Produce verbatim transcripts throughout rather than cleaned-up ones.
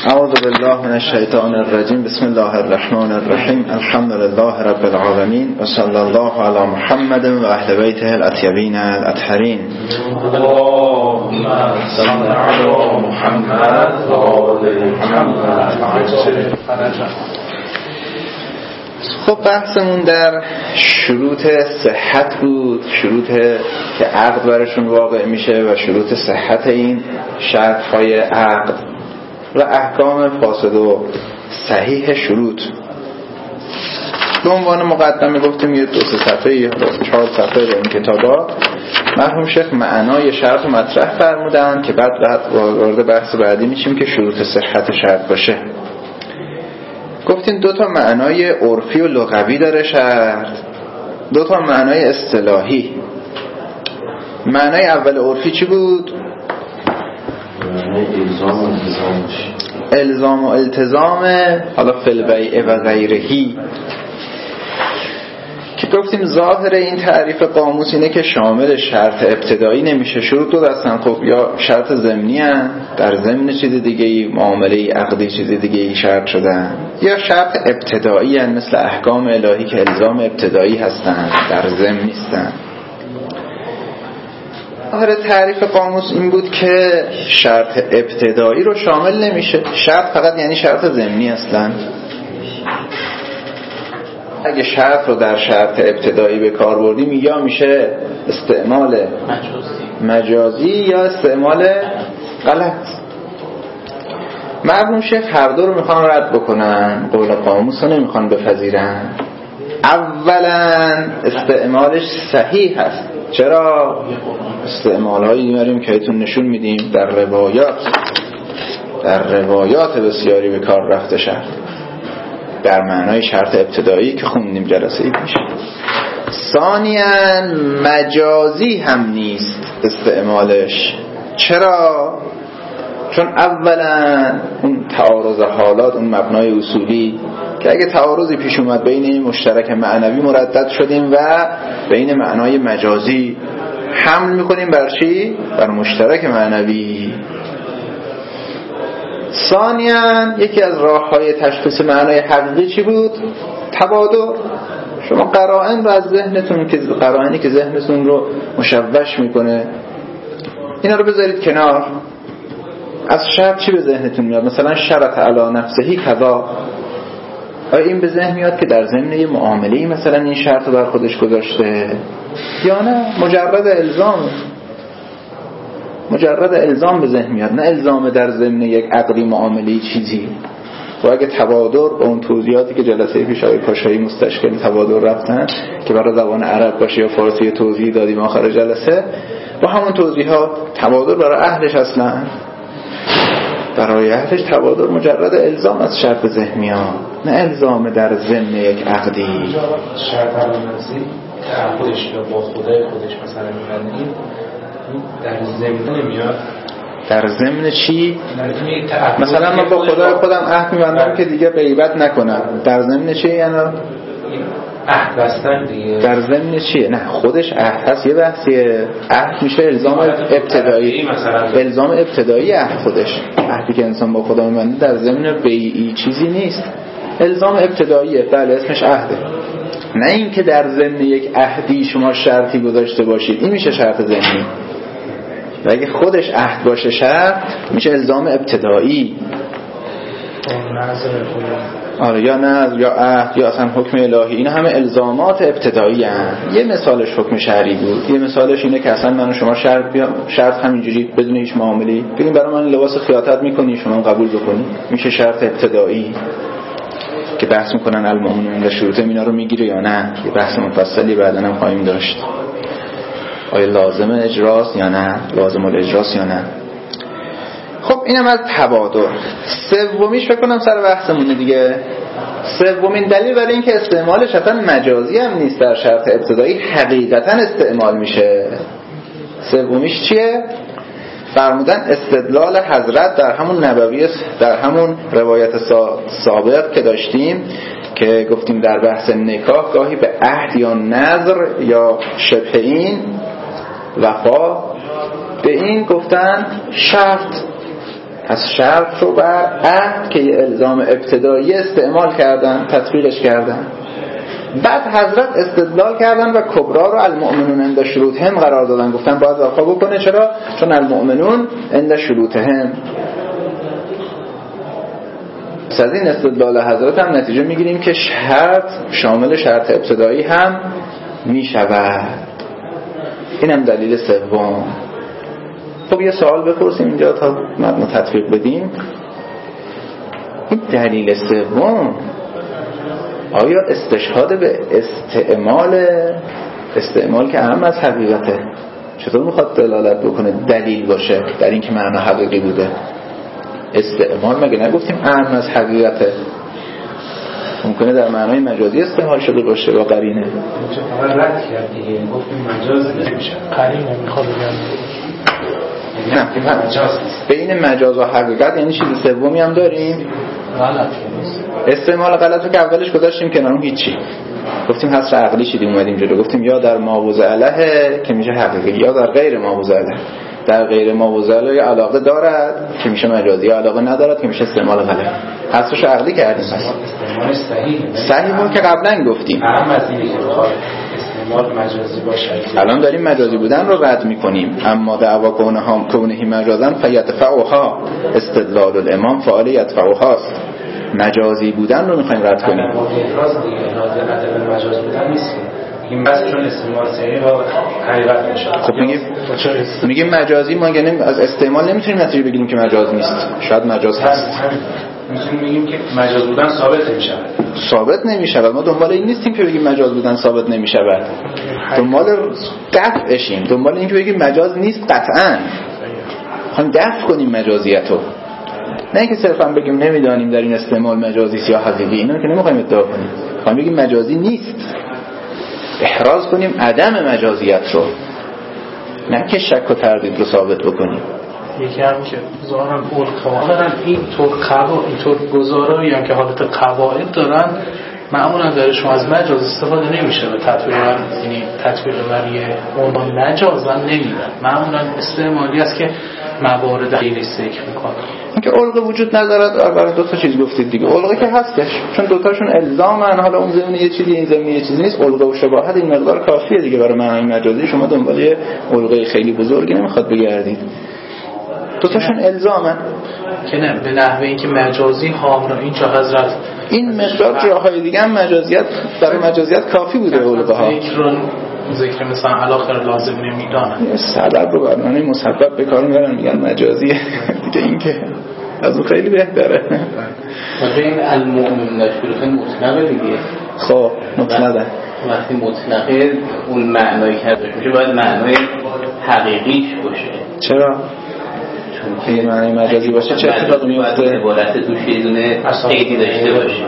اعوذ بالله من الشیطان الرجیم. بسم الله الرحمن الرحیم. الحمد لله رب العالمین و صلی الله علی محمد و اهل بیته الاطیبین الاطهرین. اللهم صل علی محمد و آل محمد. خب بحثمون در شروط صحت بود، شروط که عقد برشون واقع میشه و شروط صحت این شرط‌های عقد و احکام فاسد و صحیح شروط. به عنوان مقدمه گفتیم یه دو سه صفحه یا چهار صفحه در این کتابا مرحوم شیخ معنای شرط مطرح فرمودن که بعد بعد وارد بحث بعدی میشیم که شروط صحت شرط باشه. گفتیم دو تا معنای عرفی و لغوی داره شرط، دو تا معنای اصطلاحی. معنای اول عرفی چی بود؟ الزام و التزام. الزام و التزام، حالا فی البیع و غیرهی، که گفتیم ظاهر این تعریف قاموس اینه که شامل شرط ابتدایی نمیشه. شروط دو دستن، خب یا شرط ضمنی ان، در ضمن چیز دیگه ای معامله عقدی چیز دیگه ای شرط شدن، یا شرط ابتدایی ان مثل احکام الهی که الزام ابتدایی هستن در ضمن نیستن. ظاهر تعریف قاموس این بود که شرط ابتدایی رو شامل نمیشه. شرط فقط یعنی شرط ضمنی اصلا. اگه شرط رو در شرط ابتدایی به کار بردیم یا میشه استعمال مجازی یا استعمال غلط. مرحوم شیخ هر دو رو میخوان رد بکنن، قول قاموس رو نمیخوان بپذیرن. اولا استعمالش صحیح هست. چرا؟ استعمال هایی میاریم که ایتون نشون میدیم در روایات در روایات بسیاری به کار رفته شرط در معنای شرط ابتدایی که خوندیم جلسه پیش. ثانیاً مجازی هم نیست استعمالش. چرا؟ چون اولا اون تعارض حالات، اون مبنای اصولی که اگه تعارضی پیش اومد بین این مشترک معنوی مردد شدیم و بین معنای مجازی حمل میکنیم بر چی؟ بر مشترک معنوی. ثانیاً یکی از راه‌های تشخیص معنای حقیقی چی بود؟ تبادر. شما قرائن رو از ذهنتون که قرائنی که ذهنتون رو مشوش میکنه اینا رو بذارید کنار. از شرط چی به ذهنتون میاد؟ مثلا شرط علی نفسهی کذا. آیا این به ذهن میاد که در ضمن یه معامله‌ای مثلا این شرط رو بر خودش گذاشته، یا نه مجرد الزام؟ مجرد الزام به ذهن میاد، نه الزام در ضمن یک عقدی معامله‌ای چیزی. و اگه تبادر با اون توضیحاتی که جلسه پیش آقای پاشایی مستشکل تبادر رفتن که برای زبان عرب باشه یا فارسی توضیح دادیم آخر جلسه، با همون توضیحات تبادر برای اهلش اصلا برای اهلش تبادر مجرد الزام از شرط به ذهن میاد، نه الزام در ضمن یک عقدی. شرط علامتی تعهدش یا با خدای خودش مثلا می‌بندید در ضمن نمیاد. در ضمن چی؟ مثلا من با خدای خودم عهد می‌بندم که دیگه غیبت نکنم. در ضمن چی یعنی؟ عهد بستن دیگه. در ضمن چیه؟ نه خودش عهد هست، یه بحثیه. عهد میشه الزام ابتدایی، الزام ابتدایی عهد خودش. عهدی که انسان با خدا می‌بنده در ضمن بیعی چیزی نیست، الزام ابتداییه. بله اسمش عهده. نه این که در ضمن یک عهدی شما شرطی گذاشته باشید، این میشه شرط ضمنی. و اگه خودش عهد باشه شرط میشه الزام ابتدایی. آره یا نظر یا عهد یا اصلا حکم الهی، این همه الزامات ابتدایی هستند. یه مثالش حکم شرعی بود، یه مثالش اینه که اصلا من و شما شرط بیا شرط همینجوری بدون هیچ معامله‌ای بگیم برای من لباس خیاطت میکنی شما قبول بکنی، میشه شرط ابتدایی که بحث میکنن المؤمنون و شروط اینا رو میگیره یا نه. یه بحث مفصلی بعداً هم خواهیم داشت، آیا لازم اجراست یا نه، لازم الاجراست یا نه. خب اینم از تبادر. سومیش فکر کنم سر بحثمونه دیگه. سومین دلیل برای اینکه استعمالش اصلا مجازی هم نیست، در شرط ابتدایی حقیقتا استعمال میشه. سومیش چیه؟ فرمودن استدلال حضرت در همون نبوی، در همون روایت سابق که داشتیم که گفتیم در بحث نکاح گاهی به عهد یا نذر یا شبه این وفا به این گفتن شرط. پس شرط رو بر عهد که یه الزام ابتدایی استعمال کردن، تطبیقش کردن. بعد حضرت استدلال کردن و کبرا رو المؤمنون عند شروطهم قرار دادن، گفتن باید وفا بکنه. چرا؟ چون المؤمنون عند شروطهم. پس از این استدلال حضرت هم نتیجه میگیریم که شرط شامل شرط ابتدایی هم میشود. اینم دلیل سوم. خب یه سوال بپرسیم اینجا تا متن تطبیق بدیم. این دلیل سوم آیا استشهاد به استعمال استعمال که اهم از حقیقته چطور میخواد دلالت بکنه دلیل باشه در این که معنی حقیقی بوده؟ استعمال مگه نگفتیم اهم از حقیقته؟ ممکنه در معنای مجازی استعمال شده باشه با قرینه. فقط رد کرد دیگه، گفتیم مجاز نمیشه. قرینه میخواد بگم نه مجاز نیست. بین مجاز و حقیقت یعنی چیز سومی هم داریم. غلط استعمال غلط رو که اولش گذاشتیم کنار، هیچی. گفتیم حصر عقلی شدیم اومدیم جلو، گفتیم یا در ماوضع علیه که میشه حقیقی، یا در غیر ماوضع علیه. در غیر ماوضع علیه علاقه دارد که میشه مجازی، یا علاقه ندارد که میشه استعمال غلط. حصرش عقلی کردیم. پس استعمال صحیح صحیحمون که قبلا گفتیم اهم از اینه که استعمال مجازی باشه. الان داریم مجازی بودن رو رد میکنیم. اما دعوا کونه هم کونهی مجازن فیدفعها استدلال الامام فعال یدفعهاست. مجازی بودن رو میخوایم رد کنیم. اعتراض دیگه عدم مجاز بودن نیست. این بس چون استعمال صحیح و حقیقت میشه. خب میگیم میگیم مجازی، ما یعنی از استعمال نمیتونیم نتیجه بگیریم که مجاز نیست. شاید مجاز هست. میتونیم بگیم که مجاز بودن ثابت نمیشه. ثابت نمیشه. ما دنبال این نیستیم که بگیم مجاز بودن ثابت نمیشه. دنبال قطعشیم. دنبال این که بگیم مجاز نیست قطعاً. خواهیم دفع کنیم مجازیتو. نه اینکه صرفا بگیم نمیدانیم در این استعمال مجازی یا حقیقی. اینا که نمیخوایم ادعا کنیم. خواهیم بگیم مجازی نیست. احراز کنیم عدم مجازیت رو، نه که شک و تردید رو ثابت بکنیم. یکی هم که ظاهرا القواعد این طور قواعد این طور گزارایی هم که حالت قواعد دارن معمولا درشون از مجاز استفاده نمیشه به تطبیق بر یعنی تطبیق بر یه عنوان مجازا نمیدن. معمولا استعمالی است که موارد غیر ذکر میکنه. اینکه علقه وجود ندارد، برای دو تا چیز گفتید دیگه. علقه که هستش، چون دو تاشون الزامن. حالا اون زمینه یه چیزی این زمینه یه چیزی نیست. علقه و شباهت این مقدار کافیه دیگه برای معنای مجازی. شما دنبال یه علقه خیلی بزرگی نمیخواد بگردید. دو تاشون الزامن که نه به نحوه اینکه مجازی حاضر اینجا حضرت این مقدار جاهای دیگه هم مجازیت برای مجازیت کافی بوده. علقه ها ذکر ذکر مثلا علاخر لازم نمیدانن. یه سبب رو بر معنی مسبب به کار میبرن میگن مجازیه دیگه. این که از اون خیلی بهتره. این المؤمن نشوره مطلقه دیگه. خب مطلقه وقتی مطلقه اون معنایی که ازش میشه باید معنای حقیقیش باشه. چرا؟ چون که معنی مجازی باشه چه اتفاقی میفته؟ عبارت توش یه دونه قیدی داشته باشه.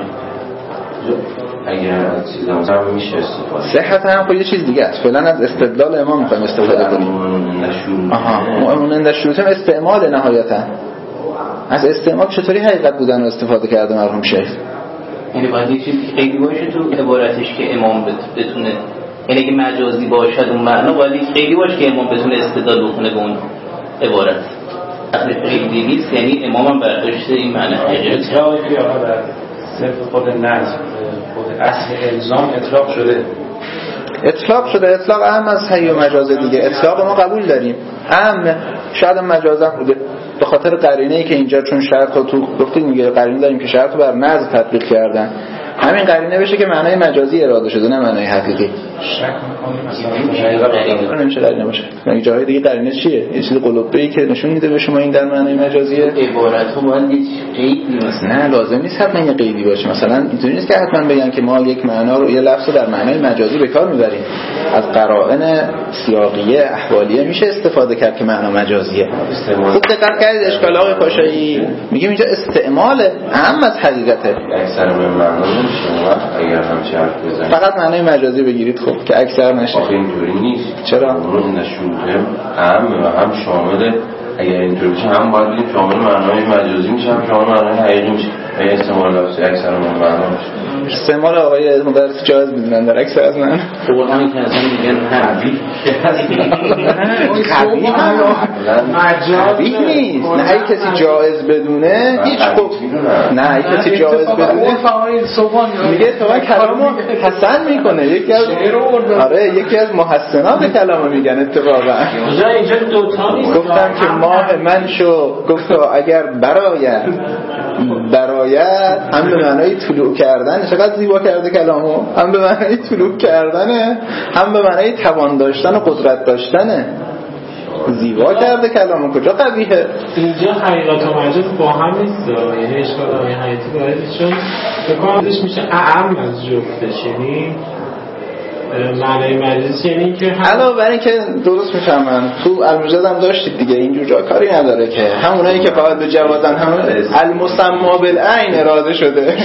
اگر از چیز هم میشه استفاده. صحت هم خب یه چیز دیگه است. فعلا از استدلال امام میخوایم استفاده کنیم. آها مؤمنون عند شروطهم استعمال نهایتا. از استعمال چطوری حقیقت بودن رو استفاده کرده مرحوم شیخ؟ یعنی باید یه چیزی قیدی باشه تو عبارتش که امام بتونه، یعنی اگه مجازی باشد اون معنا باید یک قیدی باشه که امام بتونه استدلال بکنه به اون عبارت. اصلا قیدی نیست یعنی امام هم برداشته این معنی حقیقت. اطلاقی که آقا در صرف خود نظم خود اصل الزام اطلاق شده. اطلاق شده. اطلاق اهم از حی و مجاز دیگه. اطلاق ما قبول داریم اهم. شاید مجازم بوده به خاطر قرینه‌ای که اینجا چون شرط رو تو گفتید میگه قرینه داریم که شرط رو بر نظم تطبیق کردن. همین قرینه بشه که معنای مجازی اراده شده نه معنای حقیقی. شک می‌کنیم مثلا نمیشه قرینه باشه. یعنی جای دیگه قرینه چیه؟ یه چیز قلوبه‌ای که نشون میده به شما این در معنای مجازیه. عبارتو باید یه قیدی مثلا نه لازم نیست حتما یه قیدی باشه. مثلا اینطوری نیست که حتما بگن که ما یک معنا رو یه لفظ رو در معنای مجازی به کار میبریم. از قرائن سیاقیه احوالیه میشه استفاده کرد که معنا مجازیه. خوب دقت کردید اشکال آقای پاشایی میگیم اینجا استعمال اهم از حقیقته. اکثر من معنا نمیشه اگر هم شرط بزنید فقط معنای مجازی بگیرید خب که اکثر نشه. آخه اینطوری نیست. چرا؟ اون نشوده هم و هم شامل اگر اینطور بشه هم باید بگیم شامل معنای مجازی میشه هم شامل معنای حقیقی میشه. این استعمال لفظی اکثر من معنا میشه. استعمال آقای مدرس جایز میدونن در اکثر از من. قرآن که اصلا میگن حقیقی قبیح قبیح نیست. نه هی کسی جایز بدونه هیچ خوب نه هی کسی جایز بدونه میگه اتفاقا کلامو حسن میکنه. یکی از آره یکی از محسنات کلامو میگن اتفاقا. اینجا دو تا نیست. گفتم که ماه من شو گفتا اگر برایت برایت هم به معنای طلوع کردن. چقدر زیبا کرده کلامو. هم به معنای طلوع کردنه هم به معنای توان داشتن و قدرت داشتنه. زیبا کرده کلامو. کجا قبیحه؟ اینجا حقیقت و مجاز با هم نیست. یعنی اشکال های حقیقتی باید چون بکنم ازش میشه اعم از جفتش. یعنی معنی مجازی یعنی که علاوه بر این که درست میفهمن تو المجاز هم داشتید دیگه. اینجور جا کاری نداره که همونایی که فقط به جوازن همون المسما بالعین اراده شده.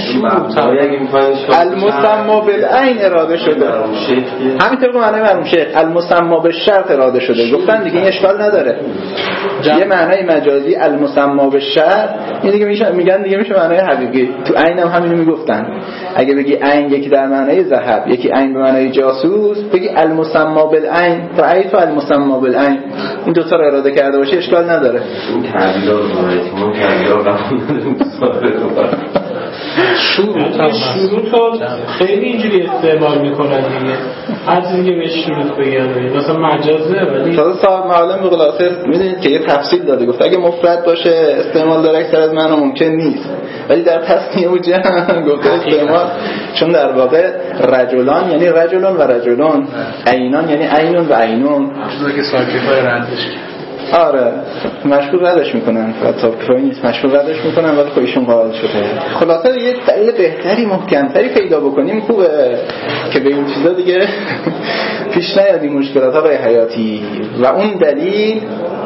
المسما بالعین اراده شده. همینطور که معنی مرحوم شیخ المسما بالشرط اراده شده. گفتن دیگه این اشکال نداره. یه معنی مجازی المسما بالشرط این دیگه میشه میگن دیگه میشه معنی حقیقی. تو عین هم همینو میگفتن. اگه بگی عین یکی در معنی ذهب یکی عین به معنی جاسوس بگی المسما بالعین تو عین تو المسما بالعین این دو تا رو اراده کرده باشه اشکال نداره. این تعبیرات رو تعبیرات قبول شروط شروط خیلی اینجوری استعمال میکنن دیگه. هر چیزی که به شروط بگن مثلا مجازه ولی تازه صاحب معلم به خلاصه میدونید که یه تفصیل داده. گفت اگه مفرد باشه استعمال داره اکثر از معنی ممکن نیست ولی در تثنیه و جمع گفته استعمال چون در واقع رجلان یعنی رجلان و رجلان عینان یعنی عینون و عینون چیزی که ساکفای رندش آره مشغول ردش میکنن فتاکرایی نیست مشغول ردش میکنن ولی خودشون قائل شده. خلاصه یه دلیل بهتری محکمتری پیدا بکنیم خوبه که به این چیزا دیگه پیش نیادیم مشکلات های حیاتی. و اون دلیل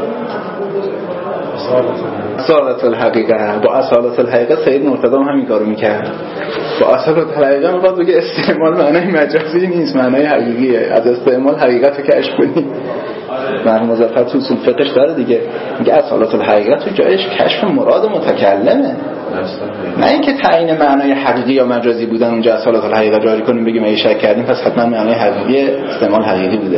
اصالت الحقیقه. با اصالت الحقیقه سید مرتضی هم همین کارو میکرد. با اصالت الحقیقه میخواد بگه استعمال معنی مجازی نیست معنی حقیقیه. از استعمال حقیقت رو کشف کنیم. مرحوم مظفر تو اصول فقهش داره دیگه میگه اصالت الحقیقه تو جایش کشف مراد متکلمه نه اینکه تعیین معنای حقیقی یا مجازی بودن اونجا اصالت الحقیقه جاری کنیم بگیم اگه شک کردیم پس حتما معنای حقیقی استعمال حقیقی بوده.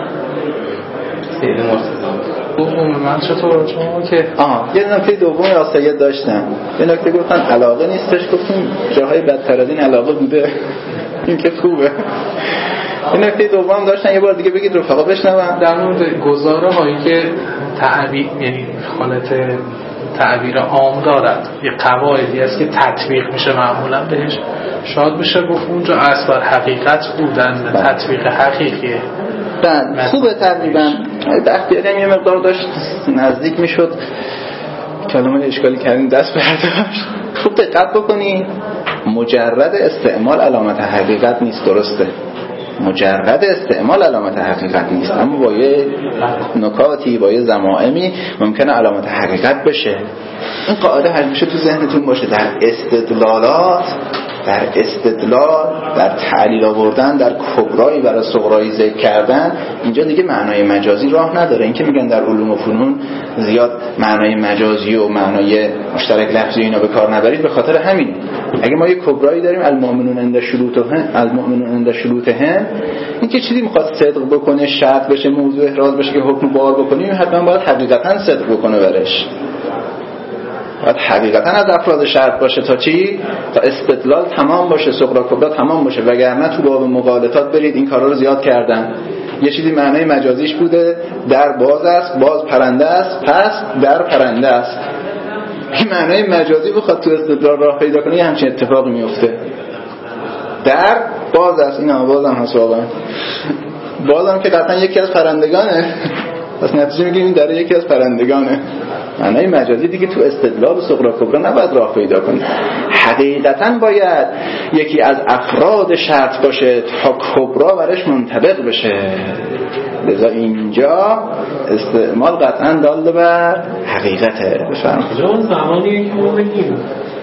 سید مرتضی دوم من چطور شما که آها یه نکته دومی آسایید داشتم. یه نکته گفتن علاقه نیستش. گفتیم جاهای بدتر از این علاقه بوده. این که خوبه. این نکته دوم داشتن یه بار دیگه بگید رفقا بشنون. در مورد گزاره هایی که تعبیر یعنی حالت تعبیر عام دارد یه قواعدی است که تطبیق میشه معمولا بهش شاید بشه گفت اونجا اصلا حقیقت بودن تطبیق حقیقیه. بله خوبه تقریبا بختیاری هم یه مقدار داشت نزدیک میشد کلمه اشکالی کردیم دست برداشت. خوب دقت بکنید مجرد استعمال علامت حقیقت نیست. درسته مجرد استعمال علامت حقیقت نیست اما با یه نکاتی با یه ضمائمی ممکنه علامت حقیقت بشه. این قاعده همیشه تو ذهنتون باشه. در استدلالات در استدلال در تعلیل آوردن در کبرایی برای صغرایی ذکر کردن اینجا دیگه معنای مجازی راه نداره. این که میگن در علوم و فنون زیاد معنای مجازی و معنای مشترک لفظی اینا به کار نبرید به خاطر همین. اگه ما یه کبرایی داریم المؤمنون عند شروطهم المؤمنون عند شروطهم این که چیزی میخواد صدق بکنه شرط بشه موضوع احراز بشه که حکم بار بکنیم حتما باید حقیقتا صدق بکنه برش. باید حقیقتا از افراد شرط باشه تا چی؟ تا استدلال تمام باشه صغرا کبرا تمام باشه. وگرنه تو باب مغالطات برید این کارا رو زیاد کردن. یه چیزی معنای مجازیش بوده در باز است باز پرنده است پس در پرنده است. این معنای مجازی بخواد تو استدلال راه پیدا کنه یه همچین اتفاقی میفته. در باز است این هم باز هم هست واقعا باز هم که قطعا یکی از پرندگانه پس نتیجه میگیم این در یکی از پرندگانه. معنای مجازی دیگه تو استدلال و صغرا کبرا نباید راه پیدا کنه. حقیقتا باید یکی از افراد شرط باشه تا کبرا برش منطبق بشه. لذا اینجا استعمال قطعا دال بر حقیقته. بفرمایید. اون زمانی که ما بگیم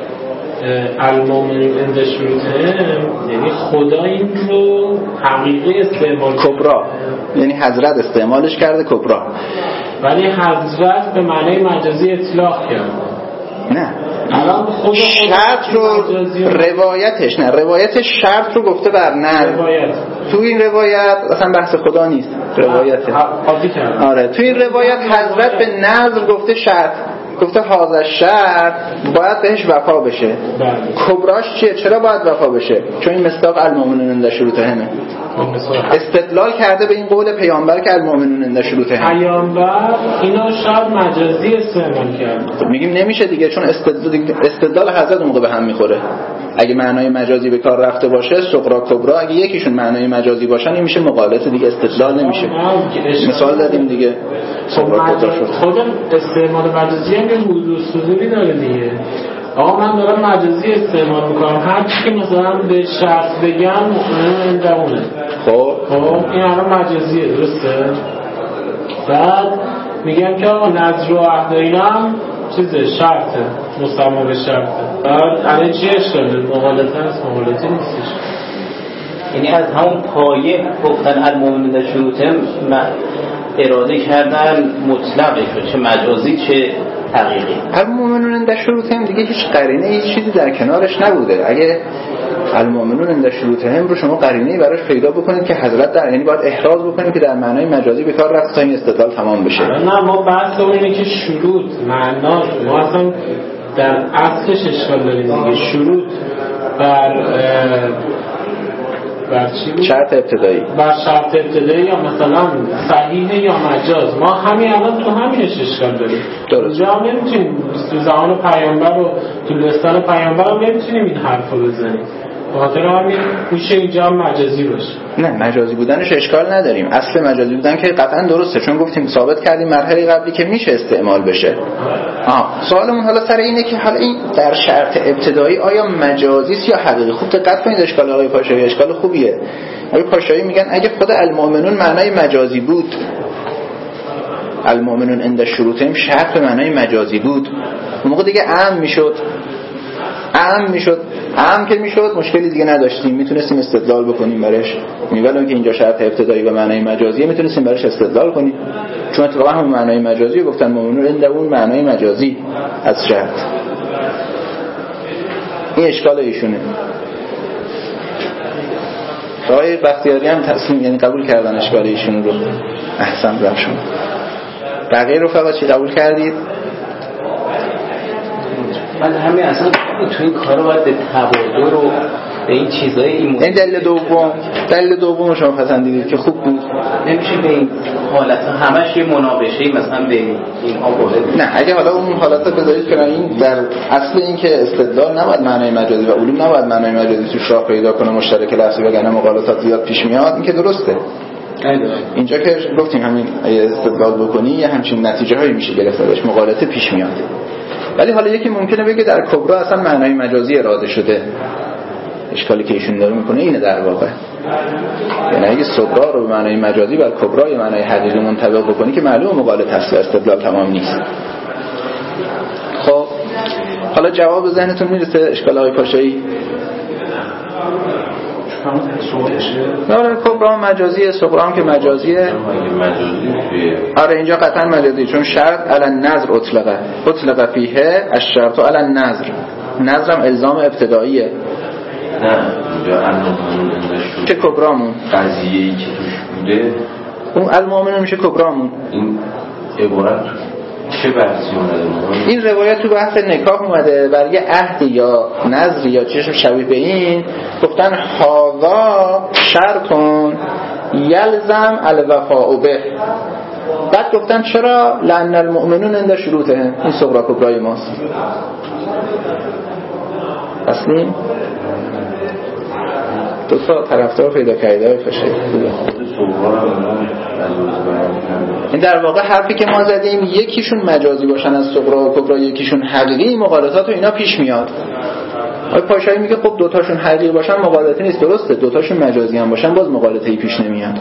المؤمنون عند شروطهم یعنی خدا این رو حقیقی استعمال کبرا یعنی حضرت استعمالش کرده کبرا. ولی حضرت به معنای مجازی اطلاق کرد. نه الان خود شرط رو روایتش نه روایت شرط رو گفته بر نظر. روایت تو این روایت اصلا بحث خدا نیست، روایته. آره تو این روایت حضرت به نظر گفته شرط، گفته حاضر شرط باید بهش وفا بشه. کبراش چیه؟ چرا باید وفا بشه؟ چون این مصداق المؤمنون عند شروطهم. استدلال کرده به این قول پیامبر که المؤمنون عند شروطهم. پیامبر اینا شاید مجازی استعمال کرد. میگیم نمیشه دیگه، چون استدلال, استدلال حضرت موقع به هم میخوره. اگه معنای مجازی به کار رفته باشه صغرا کبرا، اگه یکیشون معنای مجازی باشن این میشه مغالطه دیگه، استدلال نمیشه. مثال دادیم دیگه صغرا کبرا شد. خود استعمال مجازی هم یه حضور صدوری داره دیگه. آقا من دارم مجازی استعمال میکنم، هر چی که مثلا به شخص بگم مؤمنون عندهونه. خب خب این الان مجازیه، درسته؟ بعد میگم که آقا نظر و عهد اینا هم چیزه، شرطه، مسمى به شرطه. بعد الان چی اشکاله؟ مغالطه هست؟ مغالطه نیستش. یعنی از همون پایه گفتن المؤمنون عند شروطهم اراده کردن مطلقه شد، چه مجازی چه حقیقی. المؤمنون عند شروطهم دیگه هیچ قرینه هیچ چیزی در کنارش نبوده. اگه المؤمنون عند شروطهم رو شما قرینه‌ای براش پیدا بکنید که حضرت در، یعنی باید احراز بکنید که در معنای مجازی به کار رفت تا این استدلال تمام بشه. نه ما بحث اینه که شروط معناش، ما اصلا در اصلش اشکال داریم دیگه. شروط بر بر چی بود؟ شرط ابتدایی. بر شرط ابتدایی یا مثلا صحیح یا مجاز. ما همین الان تو همینش اشکال داریم. درست. اینجا نمیتونیم تو زمان پیامبر و تو لسان پیامبر هم نمیتونیم این حرف رو بزنیم. بخاطر همین میشه اینجا هم مجازی باشه. نه مجازی بودنش اشکال نداریم. اصل مجازی بودن که قطعا درسته، چون گفتیم ثابت کردیم مرحله قبلی که میشه استعمال بشه. آه سوالمون حالا سر اینه که حالا این در شرط ابتدایی آیا مجازی است یا حقیقی؟ خوب دقت کنید اشکال آقای پاشایی اشکال خوبیه. آقای پاشایی میگن اگه خود المؤمنون معنای مجازی بود، المؤمنون عند شروطهم شرط به معنای مجازی بود، اون موقع دیگه عام میشد. عام میشد. عام که میشد مشکلی دیگه نداشتیم، میتونستیم استدلال بکنیم برش. میگن که اینجا شرط ابتدایی و معنای مجازی میتونستیم برش استدلال کنیم، چون اتفاقا هم معنای مجازی گفتن مؤمنون عند اون معنای مجازی از شرط. این اشکال ایشونه. آقای بختیاری هم تصمیم یعنی قبول کردن اشکال ایشون رو. احسن بر شما. بقیه رو فقط چی قبول کردید؟ من همین اصلا تو این کارو باید به تبادر و به این چیزای این این دلیل دوم دلیل دوم شما پسندیدید که خوب بود. نمیشه به این حالت همش یه مناقشه مثلا به اینها وارد. نه اگه حالا اون حالت بذارید که این در اصل این که استدلال نباید معنای مجازی و علوم نباید معنای مجازی توش راه پیدا کنه، مشترک لفظی بگن مغالطات زیاد پیش میاد، این که درسته. اینجا که گفتیم همین استدلال بکنی یه همچین نتیجه هایی میشه گرفت ازش، مغالطه پیش میاد. ولی حالا یکی ممکنه بگه در کبرا اصلا معنای مجازی اراده شده. اشکالی که ایشون داره میکنه اینه در واقع. یعنی اگه صغرا رو به معنای مجازی بر کبرا یا معنای حقیقی منطبق بکنی که معلوم مغالطه است و استدلال تمام نیست. خب حالا جواب ذهنتون میرسه اشکال آقای پاشایی؟ نه کبرا مجازیه، صغرا هم که مجازیه. آره اینجا قطعا مجازی، چون شرط علی النظر اطلقه اطلق فیه الشرط علی النظر. نظر هم الزام ابتداییه. نه اینجا المؤمنون چه کبرامون قضیه‌ای که توش بوده اون المؤمنون میشه کبرامون. این عبارت چه بحثی اومده؟ این روایت تو بحث نکاح اومده برای عهد یا نظر یا چیزی شبیه به این، گفتن هاذا شرطون یلزم الوفاء به. بعد گفتن چرا؟ لأن المؤمنون عند شروطهم. این صغرا کبرای ماست. اصلی دو تا طرفدار پیدا کرده فشه. این در واقع حرفی که ما زدیم یکیشون مجازی باشن از صغرا و کبرا، یکیشون حقیقی، مغالطات و اینا پیش میاد. آقای پاشایی میگه خب دوتاشون حقیقی باشن مغالطه نیست. درسته دوتاشون مجازی هم باشن باز مغالطه‌ای پیش نمیاد.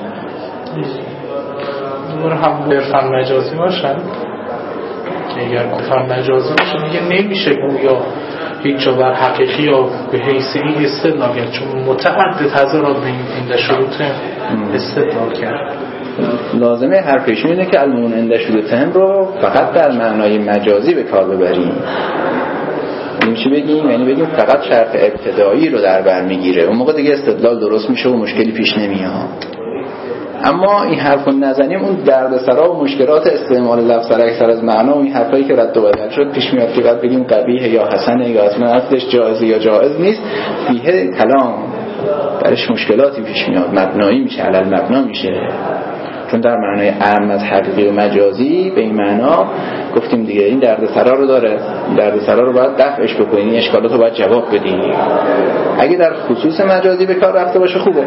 اون هم برفن مجازی باشن که اگر کفر مجازی باشه میگه نمیشه گویا هیچ جا بر حقیقی یا به حیث این استدلال کرد، چون متعدد هزارات به این شروط استدلال کرد. لازمه حرفشون اینه که الممنوع عند شروطهم رو فقط در معنای مجازی به کار ببریم. این چی بگیم؟ یعنی بگیم فقط شرط ابتدایی رو در بر میگیره، اون موقع دیگه استدلال درست میشه و مشکلی پیش نمیاد. اما این حرف رو نزنیم اون دردسرا و مشکلات استعمال لفظ در اکثر از معنا و این حرفایی که رد و بدل شد پیش میاد که بعد بگیم قبیح یا حسن یا اصلا اصلش جایز یا جایز نیست، فیه کلام درش مشکلاتی پیش میاد، مبنایی میشه، علل مبنا میشه. چون در معنای عام از حقیقی و مجازی به این معنا گفتیم دیگه این دردسرا رو داره، این دردسرا رو باید دفعش بکنی، این اشکالات رو باید جواب بدی. اگه در خصوص مجازی به کار رفته باشه خوبه.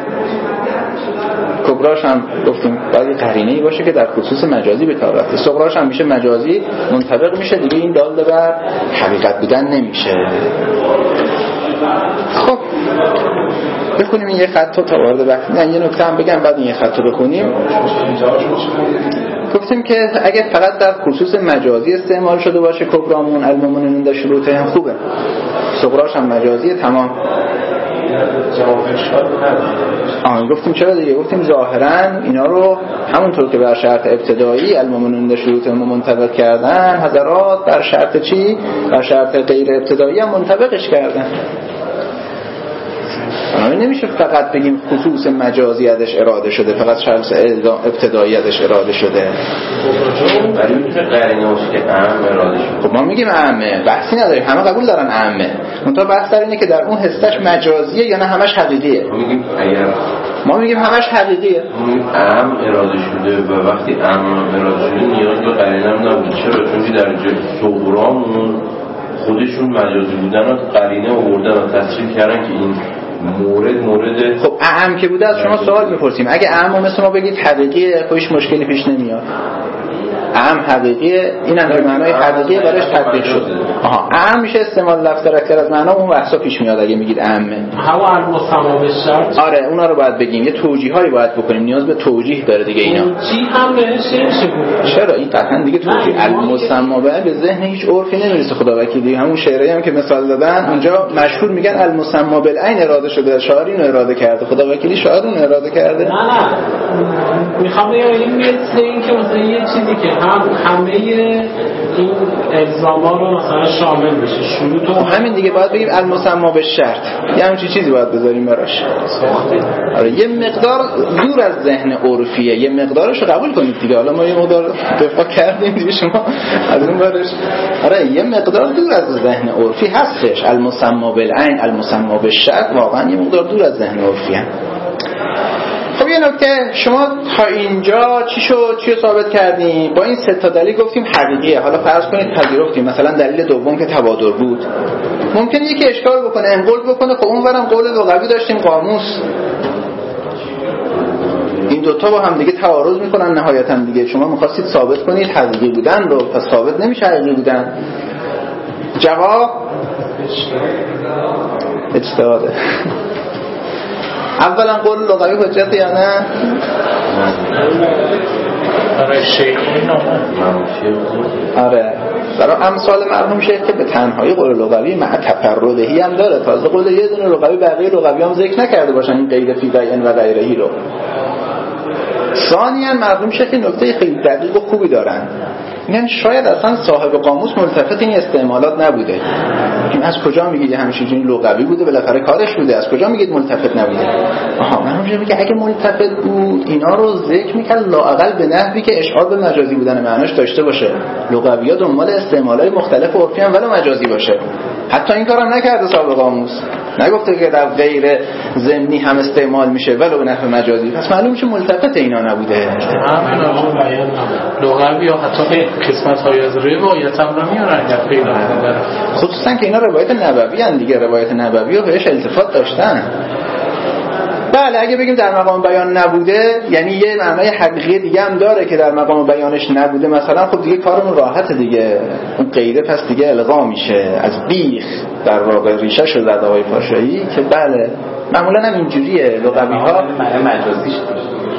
کبراش هم گفتیم باید قرینه‌ای باشه که در خصوص مجازی به کار رفته. صغراش هم میشه مجازی منطبق میشه دیگه، این دال بر حقیقت بودن نمیشه. خب بخونیم این یه خط تا وارد بحث. نه یه نکته هم بگم بعد این یه خط رو بخونیم. گفتیم که اگه فقط در خصوص مجازی استعمال شده باشه کبرامون الممنوع عند شروطهم خوبه، صغراش هم مجازی تمام. آن گفتیم چرا دیگه؟ گفتیم ظاهرا اینا رو همونطور که بر شرط ابتدایی الممنوع عند شروطهم منطبق کردن، حضرات بر شرط چی؟ بر شرط غیر ابتدایی هم منطبقش کردن. آنها نمیشه فقط بگیم خصوص مجازی ازش اراده شده، فقط شرط ابتدایی ازش اراده شده. ولی میتونه قرینه باشه که عام اراده شده. خب ما میگیم عامه، بحثی نداریم، همه قبول دارن عامه. منتها بحث در اینه که در اون حسش مجازیه یا نه همش حقیقیه. ما میگیم اگر ما میگیم همش حقیقیه. ما میگیم عام اراده شده و وقتی عام اراده شده نیاز به قرینه هم نبود. چرا؟ چون که در صغرامون خودشون مجازی بودن و قرینه آوردن و تصریح کردن که این مورد مورد. خب اعم که بوده از شما سوال میپرسیم، اگه اعم مثل ما بگید حقیقیه خودش مشکلی پیش نمیاد. اعم حقیقیه، این هم به معنای حقیقیه براش تطبیق شده. آها اعم میشه استعمال لفظ در اکثر از معنا اون بحثا پیش میاد اگه میگید اعمه. همون المسما به شرط. آره اونا رو باید بگیم، یه توجیهایی باید بکنیم، نیاز به توجیه داره دیگه اینا. توجیه هم بهش نمیشه. چرا؟ این قطعا دیگه توجیه المسما به ذهن هیچ عرفی نمیرسه. خدا وکیلی همون شعری هم که مثال دادن اونجا مشهور میگن المسما بالعین اراده شده، شاعر اینو اراده کرده، خدا وکیلی شاعر اون اراده کرده. نه نه میخوام بگم این مثل این که مثلا یه چیزی که هم همه این الزاما رو مثلا شامل بشه، شروط و همین دیگه باید بگیم المسما به شرط، یه همچین چیزی باید بذاریم براش. آره یه مقدار دور از ذهن عرفیه، یه مقدارش رو قبول کنید دیگه. حالا ما یه مقدار دفاع کردیم دیگه، شما از اون برش. آره یه مقدار دور از ذهن عرفی هستش، المسما بالعین المسما به شرط واقعا یه مقدار دور از ذهن عرفیه. خب یه نکته، شما تا اینجا چی شد؟ چی رو ثابت کردیم؟ با این سه تا دلیل گفتیم حقیقیه. حالا فرض کنید پذیرفتیم مثلا دلیل دوم که تبادر بود، ممکنه یکی اشکال بکنه، انقل بکنه. خب اونورم قول لغوی داشتیم قاموس، این دوتا با هم دیگه تعارض میکنن نهایتا دیگه. شما میخواستید ثابت کنید حقیقی بودن رو، پس ثابت نمیشه حقیقی بودن. جواب اجتهاده. اولا قول لغوی حجت یا نه؟ برای شیخ اینا آره برای امثال مرحوم شیخ که به تنهایی قول لغوی مع تفردهی هم داره، تازه قول یه دونه لغوی بقیه لغوی هم ذکر نکرده باشن این غیر فی بیان و غیرهی رو. ثانیاً مرحوم شیخ نکته خیلی دقیق و خوبی دارن، یعنی شاید اصلا صاحب قاموس ملتفت این استعمالات نبوده. این از کجا میگید همین چیزی لغوی بوده، بالاخره کارش بوده، از کجا میگید ملتفت نبوده؟ آها من همونجوری میگم اگه ملتفت بود اینا رو ذکر میکرد لااقل به نحوی که اشعار به مجازی بودن معناش داشته باشه. لغویات دنبال استعمالای مختلف عرفی هم ولو مجازی باشه. حتی این کارم نکرده صاحب قاموس، نگفته که در غیر ضمنی هم استعمال میشه ولو به نحو مجازی، پس معلوم میشه ملتفت اینا نبوده. لغوی یا حتی قسمت های از روایت هم رو میارن یا پیدا کنن، خصوصا که اینا روایت نبوی ان دیگه، روایت نبوی رو بهش التفات داشتن. بله اگه بگیم در مقام بیان نبوده یعنی یه معنای حقیقی دیگه هم داره که در مقام بیانش نبوده مثلا، خب دیگه کارمون راحته دیگه، اون قیده پس دیگه الغا میشه از بیخ در واقع ریشه شو زده های پاشایی که بله معمولا هم اینجوریه لغوی ها معنی مجازیش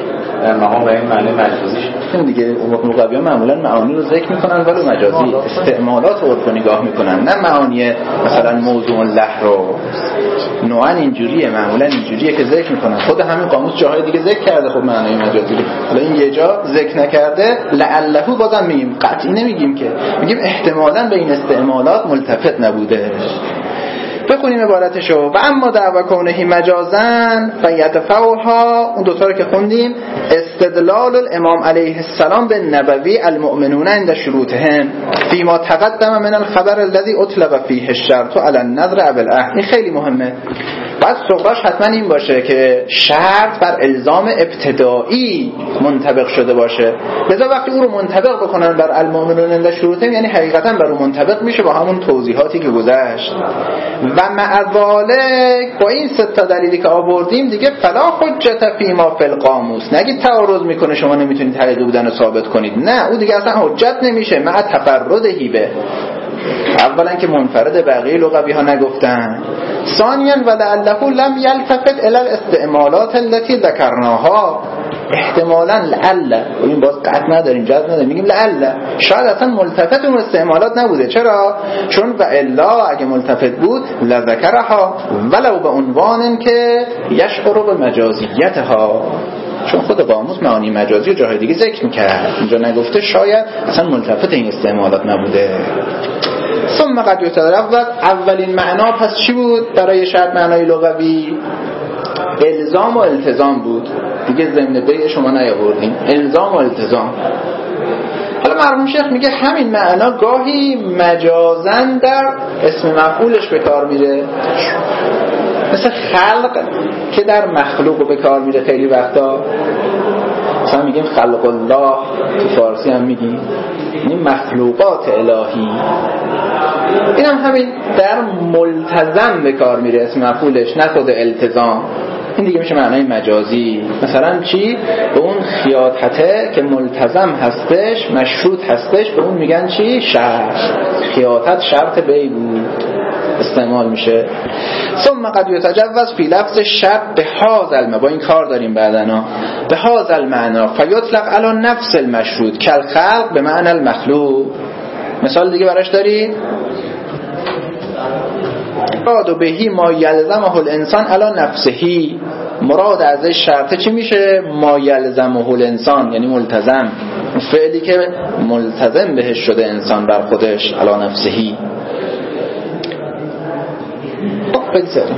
در مقام و این معنی مجازیش این دیگه لغوی‌ها معمولا معانی رو ذکر میکنن ولی مجازی استعمالات رو نگاه میکنن، نه معانی مثلا موضوع له رو. نوعا اینجوریه، معمولا اینجوریه که ذکر میکنن. خود همین قاموس جاهای دیگه ذکر کرده خب معنای مجازی رو، حالا این یه جا ذکر نکرده. لعله بازم میگیم، قطعی نمیگیم که، میگیم احتمالاً به این استعمالات ملتفت نبوده. بخونیم عبارتشو. و اما دعوا کونه مجازن و یدفعها، اون دوتا رو که خوندیم، استدلال الامام علیه السلام به نبوی المؤمنون عند شروطهم فيما تقدم من الخبر الذي اطلب فيه الشرط على النظر او العهد. این خیلی مهمه. بعد صغراش حتما این باشه که شرط بر الزام ابتدایی منطبق شده باشه. لذا وقتی او رو منطبق بکنن بر المؤمنون عند شروطهم، یعنی حقیقتا بر اون منطبق میشه با همون توضیحاتی که گذشت. و مع ذلک با این سه تا دلیلی که آوردیم دیگه فلا حجت فیما فی القاموس، نگید تعارض میکنه شما نمیتونید حقیقی بودن رو ثابت کنید، نه او دیگه اصلا حجت نمیشه. مع تفرده به، اولا که منفرد بقیه لغوی ها نگفتن، ثانیا و لعله لم یلتفت الی الاستعمالات التي ذکرناها، احتمالاً لعل، این باز قطع نداریم جزم نداریم، میگیم لعل شاید اصلا ملتفت اون استعمالات نبوده. چرا؟ چون و الا اگه ملتفت بود لذکرها ولو به عنوان که یشعر به مجازیتها، چون خود قاموس معانی مجازی و جاهای دیگه ذکر میکرد، اینجا نگفته، شاید اصلا ملتفت این استعمالات نبوده. ثم قد یتلفظ، اولین معنا پس چی بود برای شرط معنای لغوی؟ الزام و التزام بود دیگه، ضمن بیع شما نیاوردیم، الزام و التزام. حالا مرحوم شیخ میگه همین معنا گاهی مجازن در اسم مفعولش به کار میره، مثل خلق که در مخلوق به کار میره خیلی وقتا، مثلا میگیم خلق الله، تو فارسی هم میگیم این مخلوقات الهی. این هم همین در ملتزم به کار میره اسم مفعولش، نه خود التزام. این دیگه میشه معنای مجازی. مثلا چی؟ به اون خیاطته که ملتزم هستش، مشروط هستش، به اون میگن چی؟ شرط. خیاطت شرط بی بود، استعمال میشه. ثم قد یتجوز فی لفظ شرط به هذا المعنی، با این کار داریم بعدنا، به هذا المعنی فیطلق علی نفس المشروط کالخلق به معنی المخلوق. مثال دیگه براش دارید؟ مراد بهی ما یلزمه الانسان علی نفسهی، مراد از شرطه چی میشه؟ ما یلزمه الانسان، یعنی ملتزم، فعلی که ملتزم بهش شده انسان بر خودش، علی نفسهی. بگذاریم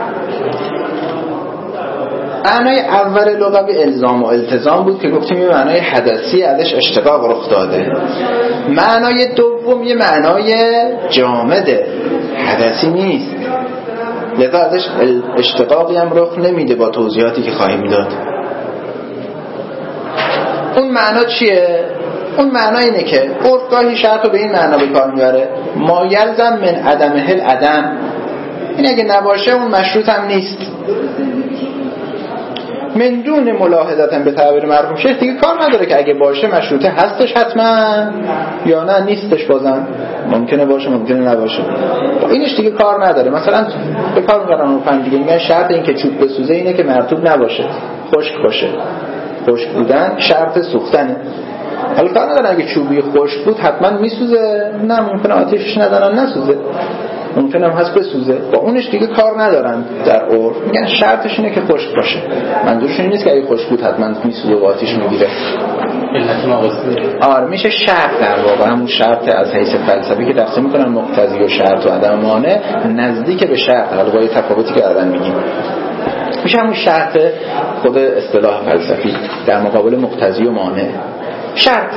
معنای اول لغوی الزام و التزام بود که گفتیم یه معنای حدثی ازش اشتقاق رخ داده. معنای دوم یه معنای جامده، حدثی نیست، لذا ازش اشتقاقی هم رخ نمیده با توضیحاتی که خواهیم داد. اون معنا چیه؟ اون معنا اینه که عرف گاهی شرط رو به این معنا به کار میبره، ما یلزم من عدمه العدم، این اگه نباشه اون مشروط هم نیست. من دون ملاحظتن به تعبیر مرحوم شیخ دیگه کار نداره که اگه باشه مشروطه هستش حتما یا نه نیستش، بازم ممکنه باشه ممکنه نباشه، اینش دیگه کار نداره. مثلا به کار میبرن اون فن دیگه، میگن شرط این که چوب بسوزه اینه که مرطوب نباشه، خشک باشه. خشک بودن شرط سوختنه. حالا کار نداره اگه چوبی خشک بود حتما میسوزه، نه ممکنه آتیشش ندارن نسوزه، ممکن هم هست بسوزه، با اونش دیگه کار ندارن در عرف، میگن شرطش اینه که خشک باشه. منظورشون این نیست که اگه خشک بود حتما میسوزه و آتیش میگیره. آره میشه شرط در واقع، همون شرط از حیث فلسفی که تقسیم میکنن مقتضی و شرط و عدم مانع، نزدیک به شرط، حالا با یه تفاوتی که بعداً میگیم، میشه همون شرط خود اصطلاح فلسفی در مقابل مقتضی و مانع. شرط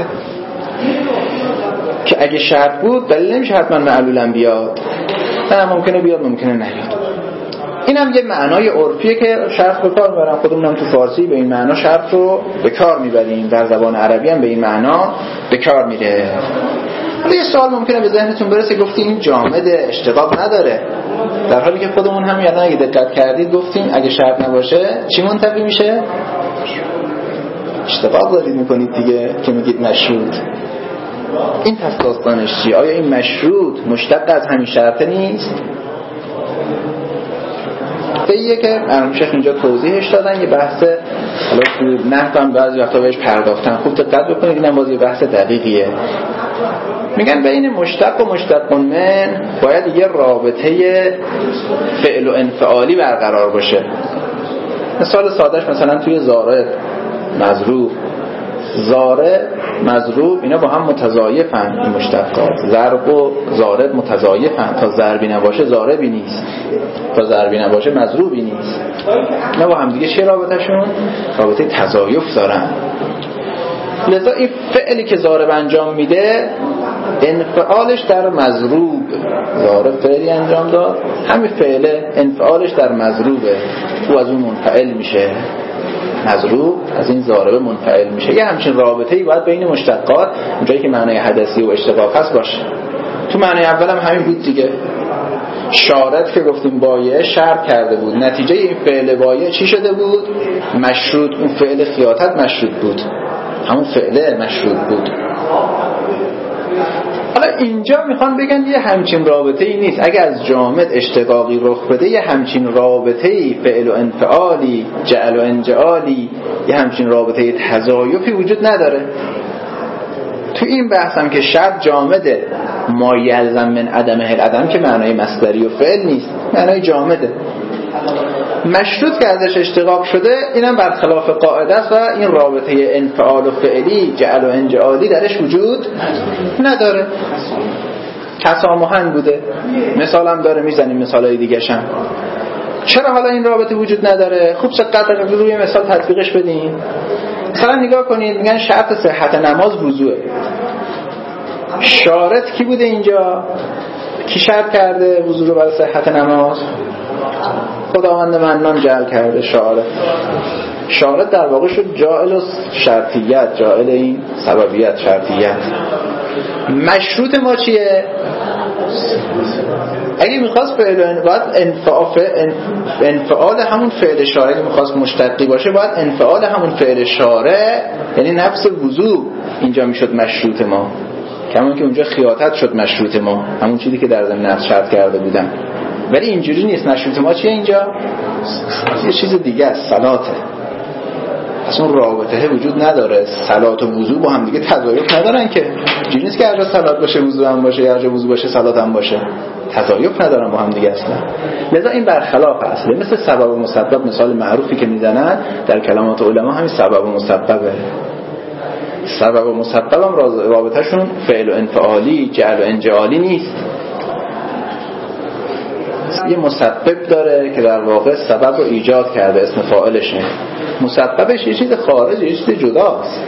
که اگه شرط بود دلیل نمیشه حتما معلولم بیاد، نه ممکنه بیاد ممکنه نیاد. این هم یه معنای عرفیه که شرط به کار میبرن، خودمون هم تو فارسی به این معنا شرط رو به کار میبریم، در زبان عربی هم به این معنا به کار میره. حالا یه سوال ممکنه به ذهنتون برسه، گفتیم این جامد اشتقاق نداره، در حالی که خودمون هم یادن اگه دقت کردید گفتیم اگه شرط نباشه چی منتفی میشه؟ اشتقاق دارید میکنید دیگه که میگید مشروط. این پس داستانش چیه؟ آیا این مشروط مشتق از همین شرط نیست؟ نکته‌ایه که مرحوم شیخ اینجا توضیحش دادن. یه بحث حالا تو نحوم بعضی وقتا بهش پرداختن، خوب دقت بکنید، اینم باز یه بحث دقیقیه. میگن بین مشتق و مشتق من باید یه رابطه فعل و انفعالی برقرار باشه. مثال سادهش مثلا توی ضارب، مضروب، ضارب، مضروب اینا با هم متضایفن. این مشتقات ضرب و ضارب متضایفن، تا ضربی نباشه ضاربی نیست، تا ضربی نباشه مضروبی نیست. اینا با هم دیگه چه رابطه‌شون؟ رابطه تضایف دارن. لذا این فعلی که ضارب انجام میده انفعالش در مضروب، ضارب فعلی انجام داد، همین فعله انفعالش در مضروبه، او از اون منفعل میشه، مضروب از این ضارب منفعل میشه. یه همچین رابطه‌ای باید بین مشتقات اونجایی که معنای حدثی و اشتقاق هست باشه. تو معنای اول هم همین بود دیگه. شارط که گفتیم بایع شرط کرده بود، نتیجه این فعل بایع چی شده بود؟ مشروط. اون فعل خیاطت مشروط بود، همون فعله مشروط بود. حالا اینجا میخوان بگن یه همچین رابطه ای نیست. اگه از جامد اشتقاقی رخ بده یه همچین رابطه ای فعل و انفعالی، جعل و انجعالی، یه همچین رابطه تضایفی وجود نداره. تو این بحثم که شرط جامده، ما یلزم من عدم هل عدم که معنای مصدری و فعل نیست، معنای جامده. مشروط که ازش اشتقاق شده اینم برخلاف قاعده است و این رابطه انفعال و فعلی، جعل و انجعالی درش وجود نداره، تسامحاً بوده. مثال هم داره میزنیم، مثالای دیگه شم. چرا حالا این رابطه وجود نداره؟ خوب دقت روی مثال تطبیقش بدین. مثلا نگاه کنید، میگن شرط صحت نماز وضوئه. شارط کی بوده اینجا؟ کی شرط کرده وضو رو برای صحت نماز؟ خداوند منان جعل کرده. شارط شارط در واقع شد جاعل و شرطیت، جاعل این سببیت، شرطیت. مشروط ما چیه؟ اگه میخواست فعل باید انفعال انفعال همون فعل شارع، میخواست مشتقی باشه باید انفعال همون فعل شارع، یعنی نفس وضو اینجا میشد مشروط ما، کمون که اونجا خیاطت شد مشروط ما، همون چیزی که در ضمن نفس شرط کرده بودم. ولی اینجوری نیست. مشروط ما چیه اینجا؟ یه چیز دیگه است، صلاته. اصلا رابطه وجود نداره. صلات و وضو با هم دیگه تضایف ندارن که. اینجوری نیست که هر جا صلات باشه وضو هم باشه، هر جا وضو باشه صلات هم باشه. تضایف ندارن با هم دیگه اصلا. لذا این برخلاف اصله. مثل سبب و مسبب، مثال معروفی که میزنن در کلمات علما همین سبب و مسببه. سبب و مسبب هم رابطهشون فعل و انفعالی، جعل و انجعالی نیست. یه مسبب داره که در واقع سبب رو ایجاد کرده، اسم فاعلشه. مسببش یه چیز خارج، یه چیز جداست.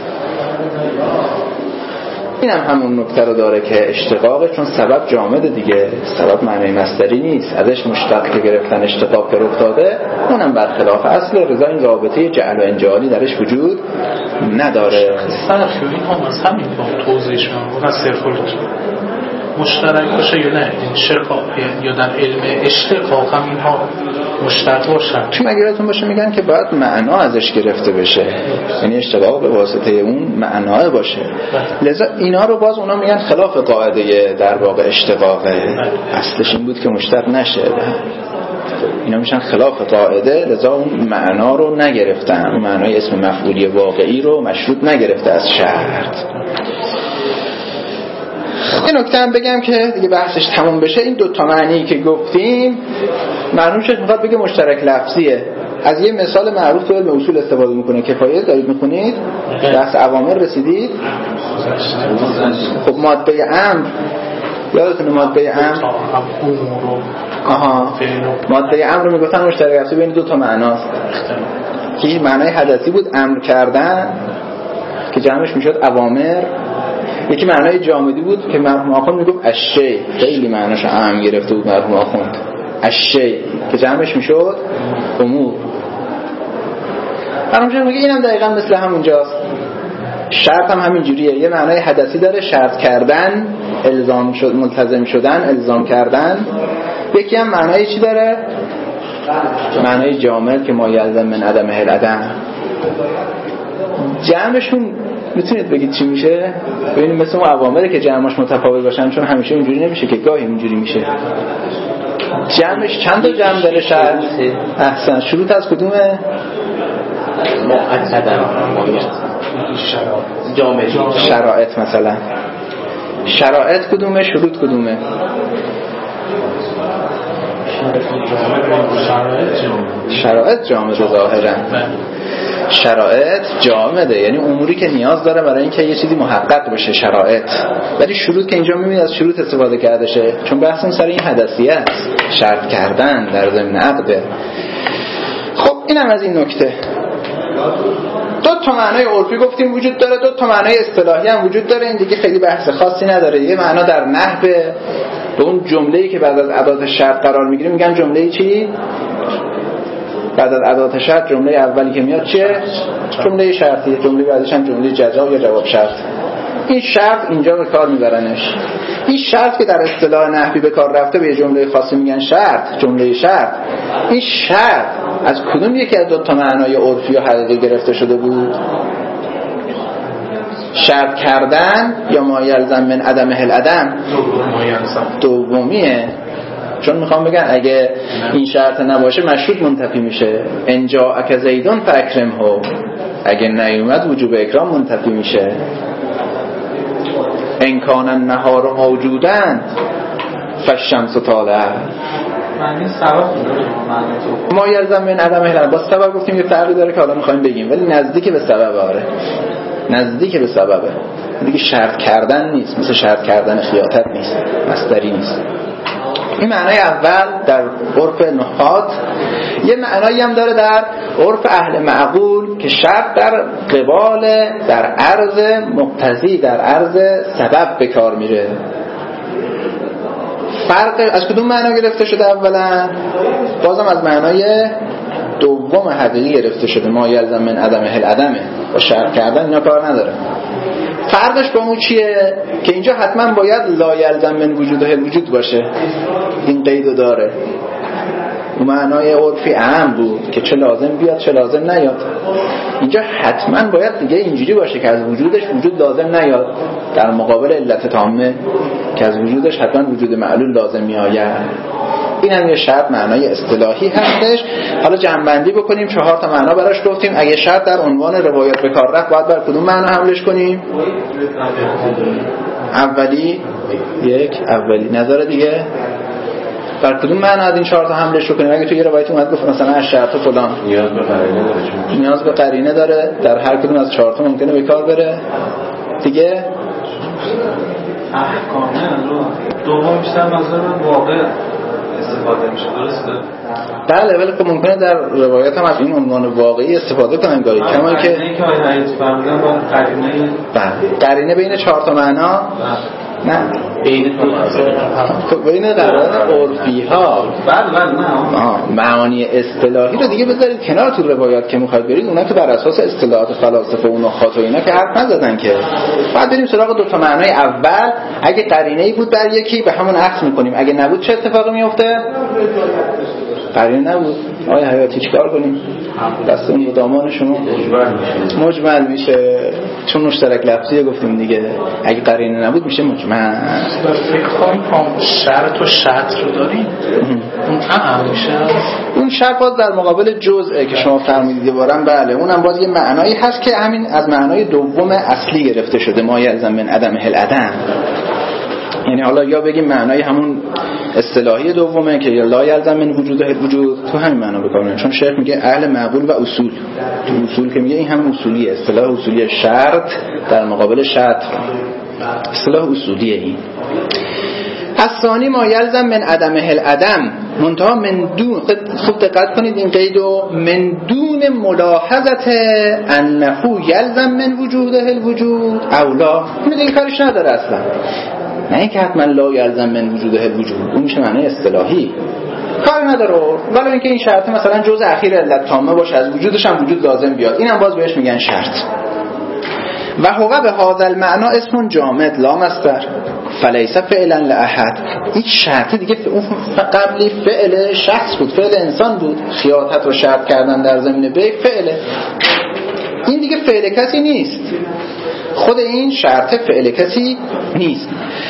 این هم همون نکته رو داره که اشتقاقه، چون سبب جامد دیگه، سبب معنی مصدری نیست، ازش مشتق که گرفتن اشتقاق که رخ داده، اونم برخلاف اصل. رضا این رابطه جعل و انجعالی درش وجود نداره. صرف این هم از همین با توضیحشون و صرف مشترک باشه یا نه، این شرکا یا در علم اشتقاق هم اینها مشترک باشن. چون اگه یادتون باشه میگن که باید معنا ازش گرفته بشه، یعنی اشتقاق به واسطه اون معناه باشه. لذا اینا رو باز اونا میگن خلاف قاعده در واقع اشتقاقه. اصلش این بود که مشترک نشه، اینا میشن خلاف قاعده. لذا اون معنا رو نگرفتن، اون معنای اسم مفعولی واقعی رو مشروط نگرفته از شرط. این نکته هم بگم که دیگه بحثش تموم بشه. این دو تا معنی که گفتیم مرحوم شیخ میخواد بگه مشترک لفظیه. از یه مثال معروف تو علم اصول استفاده میکنه. کفایه دارید میخونید؟ بحث اوامر رسیدید؟ خب ماده امر، یادتونه ماده امر؟ آها، ماده امر رو میگفتن مشترک لفظی بین دو تا معناست. که معنای حدثی بود امر کردن که جمعش میشد اوامر، یکی معنای جامدی بود که مرحوم آخوند میگفت اشی، خیلی معناش اهم گرفته بود مرحوم آخوند، اشی که جمعش میشد امور. مرحوم شیخ میگه اینم دقیقاً مثل همونجاست. شرط هم همین جوریه، یه معنای حدثی داره، شرط کردن، الزام شد، ملتزم شدن، الزام کردن. یکی هم معنای چی داره؟ معنای جامد که ما یلزم من عدم هل عدم. جمعشون میتونید بگید چی میشه؟ ببینید مثل اون اوامره که جمعش متفاوت باشن، چون همیشه اینجوری نمیشه که گاهی اینجوری میشه جمعش چند تا جمع داره شرط؟ احسن. شروط از کدومه؟ شرایط مثلا. شرایط کدومه؟ شروط کدومه؟ شرایط جامده ظاهرا. شرایط جامده، یعنی اموری که نیاز داره برای اینکه یه چیزی محقق بشه شرایط. ولی شروط که اینجا میبینید از شروط استفاده کرده شه، چون بحثمون سر این حدثیه است، شرط کردن در ضمن عقده. خب اینم از این نکته. دو تا معنای عرفی گفتیم وجود داره، دو تا معنای اصطلاحی هم وجود داره. این دیگه خیلی بحث خاصی نداره. یه معنا در نحو به اون جمله‌ای که بعد از ادات شرط قرار میگیره میگن جمله چی؟ بعد از ادات شرط جمله اولی که میاد چیه؟ جمله شرطیه. جمله بعدش هم جمله جزا یا جواب شرط. این شرط اینجا به کار میبرنش. این شرط که در اصطلاح نحوی به کار رفته به جمله خاصی میگن شرط، جمله شرط. این شرط از کدوم یکی از دو تا معنای عرفی و حقیقی گرفته شده بود؟ شرط کردن یا ما یلزم من عدمه العدم؟ دومیه. چون میخوام بگن اگه این شرط نباشه مشروط منتفی میشه. ان جاءک زیدون فاکرمه، اگه نیومد وجوب اکرام منتفی میشه. ان کان النهار موجودن فالشمس طالعه. معنی سبب ما یلزم من عدم العدم با سبب گفتیم یه فرقی داره که حالا میخوایم بگیم، ولی نزدیک به سبب. آره نزدیک به سببه. دیگه شرط کردن نیست، مثل شرط کردن خیاطت نیست، مصدری نیست. این معنای اول در عرف نحات. یه معنایی هم داره در عرف اهل معقول که شرط در قبال، در عرض مقتضی، در عرض سبب به کار میره. فرق از کدوم معنا گرفته شده؟ اولا بازم از معنای دوم حقیقی گرفته شده. ما یلزم من عدمه العدمه. با شرط کردن اینا کار نداره. فرقش با اون چیه؟ که اینجا حتما باید لا یلزم من وجوده الوجود باشه. این قیدو داره. اون معنای عرفی عام بود که چه لازم بیاد چه لازم نیاد. اینجا حتما باید دیگه اینجوری باشه که از وجودش وجود لازم نیاد، در مقابل علت تامه که از وجودش حتما وجود معلول لازم میآید. این هم یه شرط معنای اصطلاحی هستش. حالا جمع‌بندی بکنیم. چهار تا معنا براش گفتیم. اگه شرط در عنوان روایت به کار رفت باید بر کدوم معنا حملش کنیم؟ اولی یک اولی نظر دیگه بر کدوم معنا از این چهار تا حملش رو کنیم؟ اگه تو یه روایت اومد گفت مثلا از شرط فلان نیاز به قرینه داره، نیاز به قرینه داره، در هر کدوم از چهار تا ممکنه به کار بره. دیگه احکامه رو دوم بیشتر منظور من واقع استفاده میشه. درسته؟ بله، ولی خب ممکنه در روایت هم از این عنوان واقعی استفاده کنن گاهی، کما که قرینه که آیه حدیث فرمودن با قرینه بله قرینه بین چهار تا معنا نه بین تو بین قرائن عرفی ها. بله بله نه معانی اصطلاحی رو دیگه بذارید کنار. تو روایات که میخواید برید اونا که بر اساس اصطلاحات فلاسفه و نحات و اینا که حرف نزدن که. بعد بریم سراغ دو تا معنای اول. اگه قرینه‌ای بود بر یکی به همون عکس میکنیم، اگه نبود چه اتفاقی میفته؟ قرینه نبود آیا حیاتی چیکار کنیم؟ دستمون به دامان شما مجمل میشه، چون مشترک لفظیه گفتیم دیگه. اگه قرینه نبود میشه مجمل. فکر کنم شرط و شرط رو داریم اون هم میشه. اون شرط باز در مقابل جزئه که شما فرمودید بارم. بله اونم باز یه معنایی هست که همین از معنای دوم اصلی گرفته شده. ما یلزم من عدمه العدم. یعنی حالا یا بگیم معنای همون اصطلاحی دومه که یا لا یلزم من وجوده الوجود، تو همین معنا بکنه. چون شیخ میگه اهل معقول و اصول. تو اصول که میگه این هم اصولیه، اصطلاح اصولی شرط در مقابل شرط، اصطلاح اصولیه. این الثانی ما یلزم من عدمه العدم منتها من دون. خوب دقت کنید این قیدو، من دون ملاحظت انه یلزم من وجوده الوجود اولا. این دیگه کارش نداره اصلا. نه اینکه حتما لا یلزم من وجوده الوجود، اون میشه معنی اصطلاحی، کار نداره. ولی اینکه این شرط مثلا جزء اخیر علت تامه باشه، از وجودش هم وجود لازم بیاد، اینم باز بهش میگن شرط. و هو به هذا المعنى اسم جامد لا مصدر فلیس فعلا لاحد. این شرط دیگه اون قبلی فعل شخص بود، فعل انسان بود. خیاطت رو شرط کردن در زمینه بیع فعله. این دیگه فعل کسی نیست. خود این شرط فعل کسی نیست.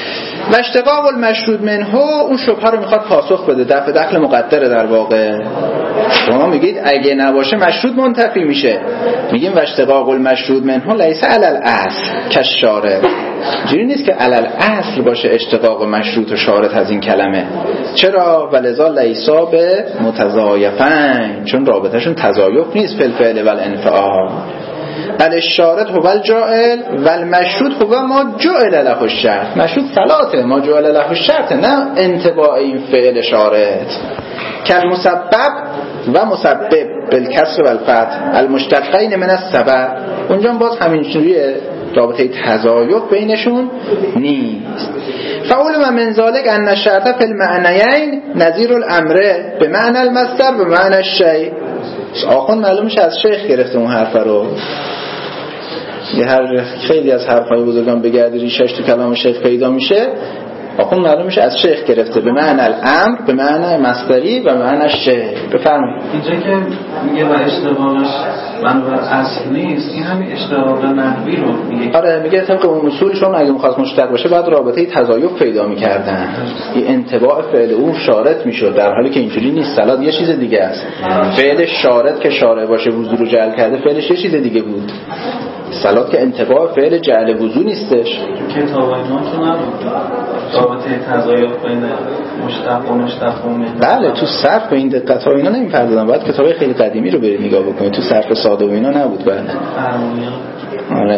و اشتقاق المشروط منه اون شبهه رو میخواد پاسخ بده، دفع دخل مقدره در واقع. شما میگید اگه نباشه مشروط منتفی میشه، میگیم و اشتقاق المشروط منه لیس علی الاصل کالشارط. جوری نیست که علی الاصل باشه اشتقاق مشروط و شارط از این کلمه. چرا؟ ولذا لیسا به متضایفین، چون رابطهشون تضایف نیست فی الفعل و الانفعال. بل الشارط هو الجاعل و المشروط هو ما جعل له الشرط. مشروط صلاته، ما جعل له الشرط، نه انتباع این فعل شارط. کل مسبب و مسبب بالکسر و الفتح المشتقین من السبب، اونجا باز همینجوریه، رابطه تضایف بینشون نیست. فعلم من ذلك ان الشرط فی المعنیین نظیر الامر به معنی المصدر به معنی الشیء. آخوند معلومش از شیخ گرفته اون حرف رو. یه هر خیلی از حرفای بزرگان بگردی ریشش تو کلام شیخ پیدا میشه. آخوند معلومش از شیخ گرفته به معنی الامر به معنی مصدری و معنی شیء. بفرمایید. اینجا که میگه و اشتغالش منوع اصل نیست، این همین اشتغال نحوی رو میگه. آره میگه طبق اون اصولشون اگه می‌خواست مشتق باشه بعد رابطه تضایف پیدا می‌کردن، این انتباع فعل اون شارط میشد، در حالی که اینجوری نیست. صلات یه چیز دیگه است. فعل شارط که شارع باشه وضو رو جعل کرده، فعلش یه چیز دیگه بود. صلات که انتباع فعل جعل وضو نیستش. کتاب اینا که نبود رابطه تضایف بین مشتق و مشتق و بله تو صرف به این دقت ها اینا نمی‌پردازن، باید کتابای خیلی قدیمی رو برید نگاه بکنید. تو صرف ساده و اینا نبود. بله آره.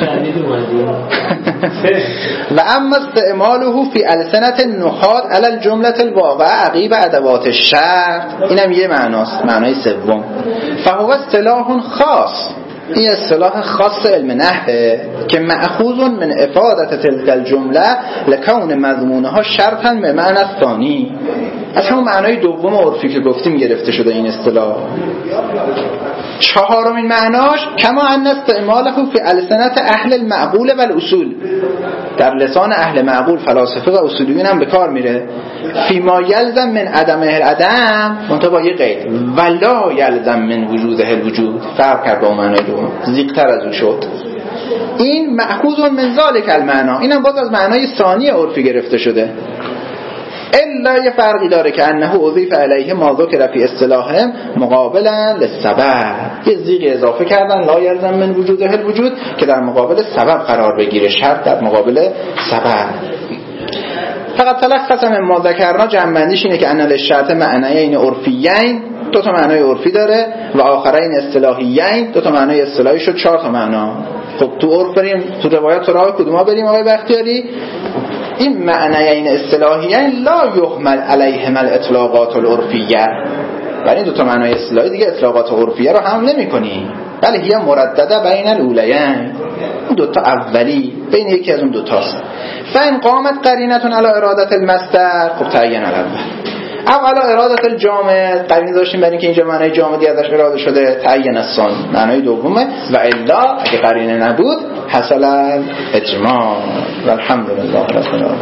و اما استعماله فی السنة النحات علی الجمله الواقعه عقیب ادوات الشرط، اینم یه معناست، معنای سوم. فهو اصطلاح خاص، این اصطلاح خاص علم نحوه که مأخوذ من افادت تلک الجمله لکون مضمونها شرطا به معنی ثانی، از همون معنای دوم عرفی که گفتیم گرفته شده این اصطلاح. چهارمین معناش کما ان استعماله فی السنة اهل المعقول و الاصول، در لسان اهل معقول فلاسفه و اصولیون هم به کار میره. فی ما یلزم من عدم العدم منتها با یه قید ولا یلزم من وجوده الوجود، فرق کرد با معنای دوم، زیق‌تر از اون شد. این مأخوذ من ذلک المعنا، اینم باز از معنای ثانی عرفی گرفته شده. الا یه فرقی داره که انه اضیف علیه ما ذکر فی اصطلاحهم مقابلا للسبب، یه زیغ اضافه کردن لا یلزم من وجوده الوجود که در مقابل سبب قرار بگیره، شرط در مقابل سبب. فقط تلخص من ما ذکرنا جنبندیش اینه که ان للشرط معنیین عرفیین، دو تا معنای عرفی داره، و آخرین اصطلاحیین، دو تا معنای اصطلاحی شد، چهار تا معنا. خب تو عرف بریم، تو روایات تو راه کدوما بریم آقای بختیاری؟ این معنیین اصطلاحیین لا یحمل علیهم الاطلاقات العرفیه، ولی این دو تا معنای اصطلاحی دیگه اطلاقات عرفیه رو هم نمی‌کنی، بله هی مردده بین الاولیین، اون دو تا اولی بین یکی از اون دو تاست. فان قامت قرینتون علی ارادت المصدر، خب تعین الاول او علی ارادت الجامع، قرینه داشتیم برای اینکه اینجا معنای جامدی ازش اراده شده، تعین الثان معنای دومه، و الا اگه قرینه نبود حصل اجماع. والحمدلله رب العالمین.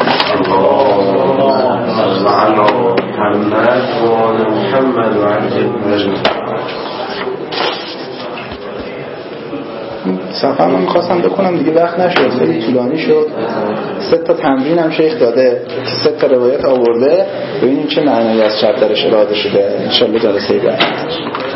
محمد و علی صفحه من میخواستم بکنم دیگه وقت نشد، خیلی طولانی شد. سه تا تمرین هم شیخ داده، سه تا روایت آورده، ببینیم چه معنی از شرط درش اراده شده. انشالله جلسه بعد